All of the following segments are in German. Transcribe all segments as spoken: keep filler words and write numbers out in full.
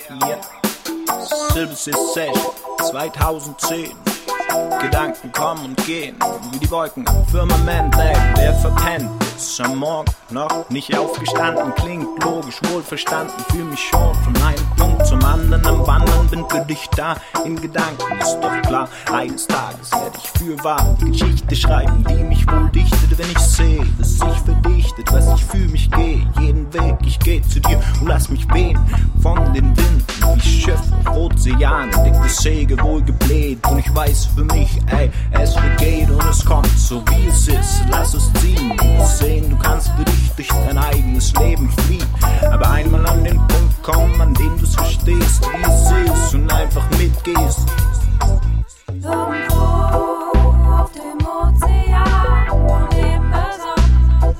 yeah. Silbersys Session zweitausendzehn. Gedanken kommen und gehen, wie die Wolken am Firmament, ey, wer verpennt ist am Morgen noch nicht aufgestanden, klingt logisch, wohlverstanden, fühl mich schon von einem Punkt zum anderen am Wandern, bin für dich da, in Gedanken, ist doch klar, eines Tages werde ich für wahr die Geschichte schreiben, die mich wohl dichtet, wenn ich sehe, dass sich verdichtet, was ich für mich gehe, jeden Weg, ich geh zu dir und lass mich wehen, von den Winden, wie Schiffe, Ozeane, dicke Säge, wohl gebläht, und ich weiß für mich, ey, es vergeht und es kommt so wie es ist, lass es ziehen, sehen, du kannst für dich durch dein eigenes Leben fliehen, aber einmal an den Punkt kommen, an dem du es verstehst, wie es ist und einfach mitgehst. Irgendwo auf dem Ozean, von dem Besonders,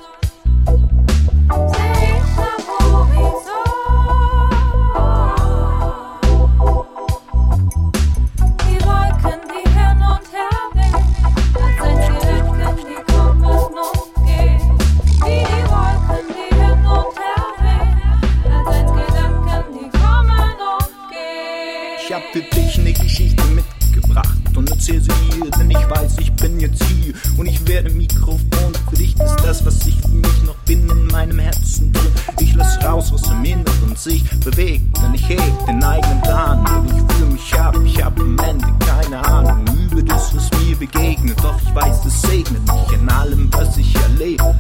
seh ich am Horizont. Die Wolken, die hin und her wehen, als ein Gedanken, die kommen und gehen. Wie die Wolken, die hin und her wehen, als ein Gedanken, die kommen und gehen. Ich hab für dich eine Geschichte mitgebracht und erzähl sie dir, denn ich weiß, ich bin jetzt hier und ich werde Mikrofon. Für dich ist das, was ich für mich noch bin, in meinem Herzen drin. Ich lass raus, was im Inneren sich bewegt, denn ich heg den eigenen Plan und ich fühl mich ab. Ich hab am Ende keine Ahnung über das, was mir begegnet, doch ich weiß, es segnet mich in allem, was ich erlebe.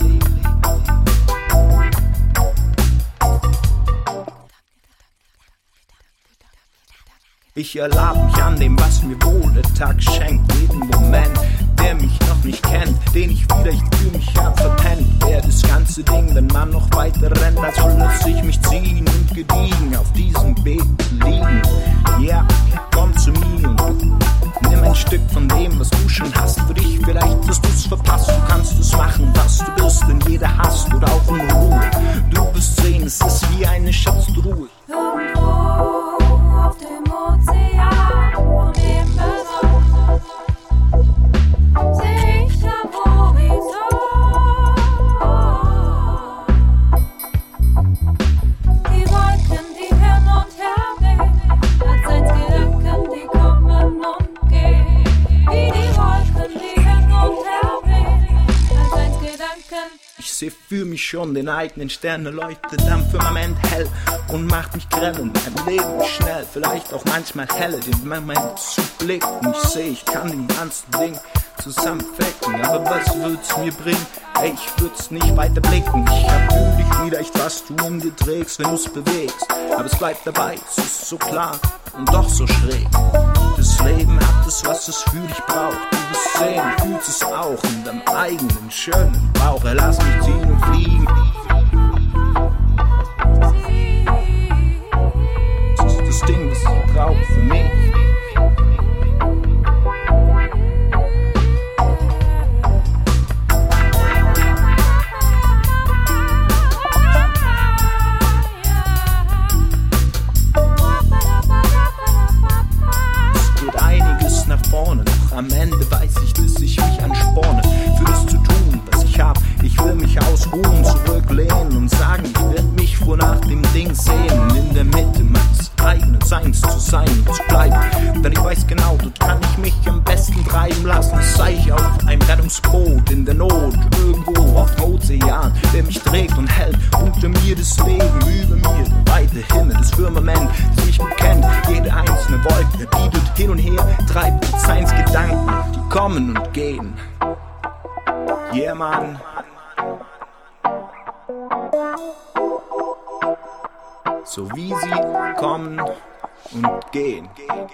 Ich erlaub mich an dem, was mir wohl der Tag schenkt. Jeden Moment, der mich noch nicht kennt, den ich vielleicht für mich hab verpennt. Wär das ganze Ding, wenn man noch weiter rennt, also lass ich mich ziehen und gediegen auf diesem Weg liegen. Ja, yeah, komm zu mir und nimm ein Stück von dem, was du schon hast. Für dich vielleicht hast du's verpasst, du kannst es machen, was du bist, denn jeder hasst oder auch in Ruhe. Du bist sehen, es ist wie eine Schatztruhe. Irgendwo auf dem Ozean, von dem Besonders, seh ich am Horizont. Die Wolken, die hin und her wehen, als ein Gedanken, die kommen und gehen. Wie die Wolken, die hin und her wehen, als ein Gedanken. Ich seh für mich schon den eigenen Stern, leuchtet am Firmament hell und macht mich grell und mein Leben schnell, vielleicht auch manchmal helle, den Moment zu blicken. Ich seh, ich kann den ganzen Ding zusammenflecken, aber was würd's mir bringen? Ey, ich würd's nicht weiter blicken. Ich hab für dich vielleicht, was du in dir trägst, wenn du's bewegst, aber es bleibt dabei, es ist so klar und doch so schräg. Das Leben hat es, was es für dich braucht. Du wirst sehen, fühlst es auch in deinem eigenen schönen Bauch. Lass mich ziehen und fliegen. Das ist das Ding, was ich brauche für mich. Am Ende weiß ich, dass ich mich ansporne, für das zu tun, was ich hab. Ich will mich ausruhen, zurücklehnen und sagen, ich werd mich vor nach dem Ding sehen. In der Mitte meines eigenen Seins zu sein und zu bleiben. Denn ich weiß genau, dort kann ich mich am besten treiben lassen. Sei ich auf einem Rettungsboot in der Not, irgendwo auf dem Ozean, der mich trägt und hält. Unter mir das Leben, über mir der weite Himmel, das Firmament, das mich bekennt. Jede einzelne Wolke, die dort hin und her treibt mit Seins Gedanken. Die kommen und gehen. Yeah, Mann. So wie sie kommen und gehen.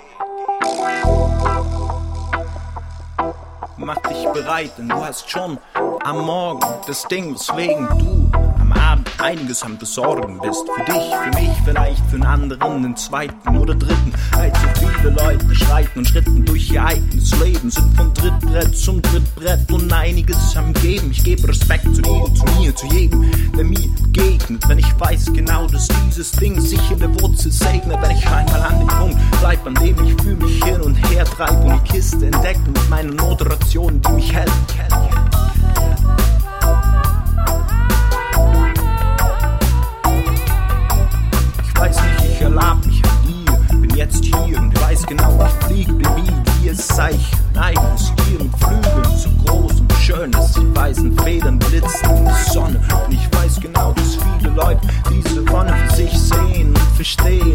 Mach dich bereit, denn du hast schon am Morgen das Ding, weswegen du am Abend einiges am Besorgen bist. Für dich, für mich, vielleicht für einen anderen, den zweiten oder dritten. Allzu viele Leute schreiten und schritten durch ihr eigenes Leben, sind von Trittbrett zum Trittbrett und einiges am Geben. Ich gebe Respekt zu dir, zu mir, zu jedem, der mir begegnet. Wenn ich weiß genau, dass dieses Ding sich in der Wurzel segnet. Wenn ich einmal an dem Punkt bleib, an dem ich für mich hin und her treib und die Kiste entdecke mit meiner Moderation, die mich hält. Ich weiß nicht, ich erlaub mich an Zeichen, eigenes Tier mit Flügeln, so groß und schön, dass die weißen Federn blitzen in die Sonne. Und ich weiß genau, dass viele Leute diese Wonne für sich sehen und verstehen.